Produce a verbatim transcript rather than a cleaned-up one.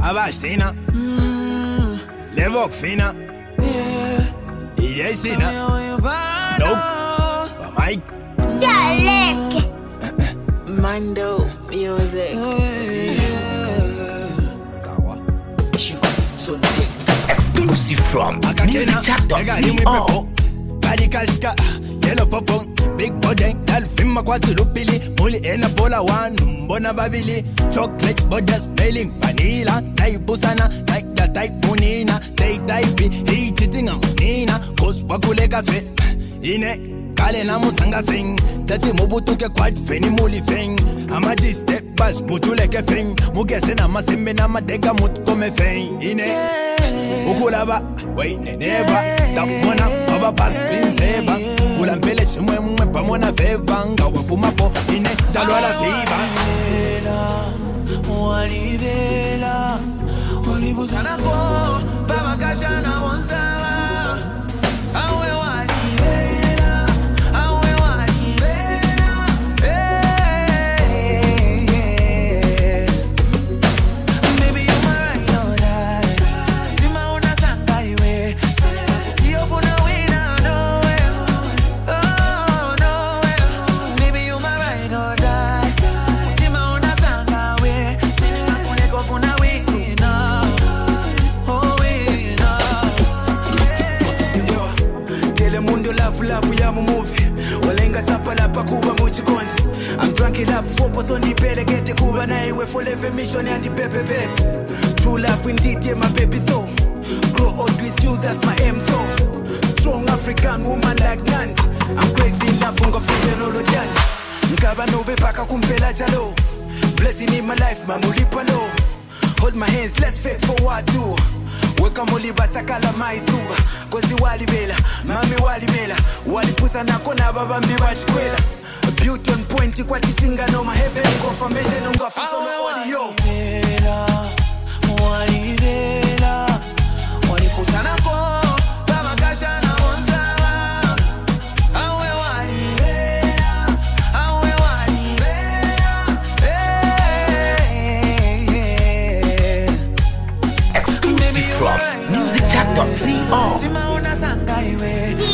Abashtina Levok Fina Yeshina Snoop Mike Dalek Mando music Exclusive from music chat dot co. Kalikashka Yellow Popon Big body, Alfima Quatulupili, Muli Ena Bola one, Mbona Babili, chocolate borders smelling vanilla, Type Busana, like the type Munina, they type he cheating on Munina, Cause Wakule Cafe, Ine, Kalena Musanga thing, that's a Mobutuke quite fenny muli thing, Amaji step bus, Mutuleke thing, Mugesena Masimena Madega Mutkome thing, Ine, Ukulaba, wait, never, Tamona, Baba Pass Green Saver. Ulampele shimwe mwe pamona vevanga wafuma po ine dalwala viva walibela walibuzana po baba kasha na bonsawa awe walibela awe walibela hey, yeah. Maybe you might know that tima una sanga iwe siyo funa wina no. I'm drunk in love, four person the belly get the Cuba na iwe for life mission and the baby baby. True love indeed, yeah, my baby so. Grow old with you, that's my aim so. Strong African woman like none. I'm crazy in love, unga feel no dance. Nkaba no be paka kumpela jalo. Blessing in my life, mamulipa low. Hold my hands, let's fit for what do. Weka muli basakala maisuba. Kozi wali bela, mami wali bela. Wali pusa na kona baba mbiwachkwela. Beauty on point, kwa tisinga no my heaven confirmation unga fuso no audio. Wali bela, wali pusa na ko, baba kasha na bonsawa. Awe wali bela, awe wali bela. Hey, yeah. Exclusive from music chat dot co. Tima una sanga iwe.